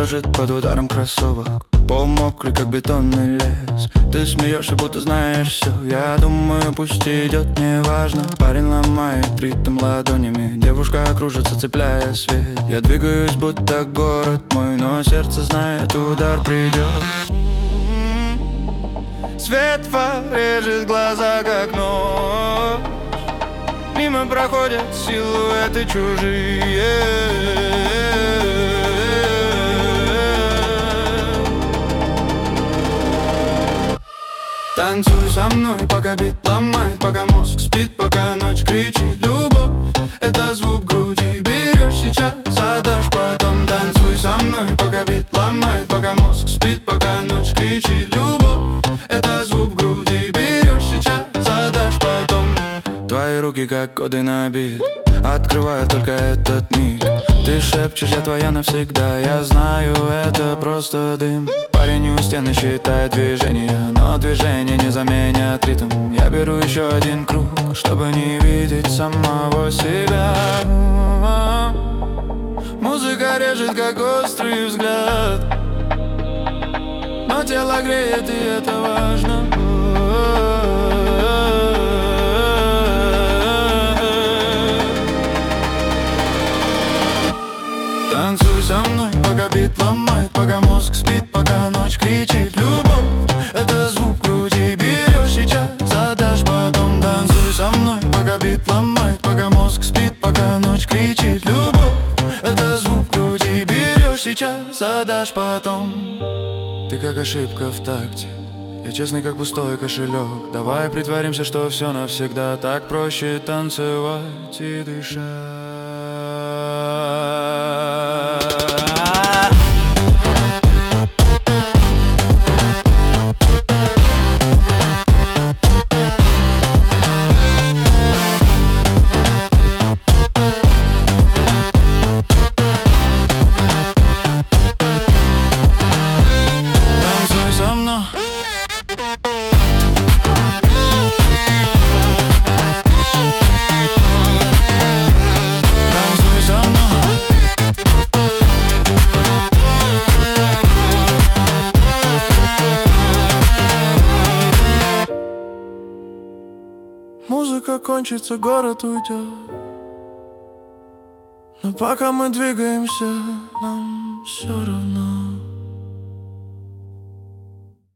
дрожит под ударом кроссовок. Пол мокрый, как бетонный лес. Ты смеешься, будто знаешь все. Я думаю, пусть идет, неважно. Парень ломает ритм ладонями. Девушка кружится, цепляя свет. Я двигаюсь, будто город мой, но сердце знает, удар придет. Свет фар режет глаза, как нож. Мимо проходят силуэты чужие. Танцуй со мной, пока бит ломает, пока мозг спит, пока ночь кричит. Любовь — это звук груди. Берешь сейчас, отдашь потом. Танцуй со мной, пока бит ломает, пока мозг спит, пока ночь кричит. Любовь — это звук груди. Берешь сейчас, отдашь потом. Твои руки как коды на бит, открывают только этот миг. Ты шепчешь, я твоя навсегда. Я знаю, это просто дым. Парень у стены считает движения, но движение не заменят ритм. Я беру еще один круг, чтобы не видеть самого себя. Музыка режет, как острый взгляд, но тело греет, и это важно. Танцуй со мной, пока бит ломает, пока мозг спит, пока ночь кричит. Любовь — это звук груди. Берешь сейчас, отдашь потом. Танцуй со мной, пока бит ломает, пока мозг спит, пока ночь кричит. Любовь — это звук груди. Берешь сейчас, отдашь потом. Ты как ошибка в такте, я честный, как пустой кошелек. Давай притворимся, что все навсегда. Так проще танцевать и дышать. Музыка кончится, город уйдет, но пока мы двигаемся, нам все равно.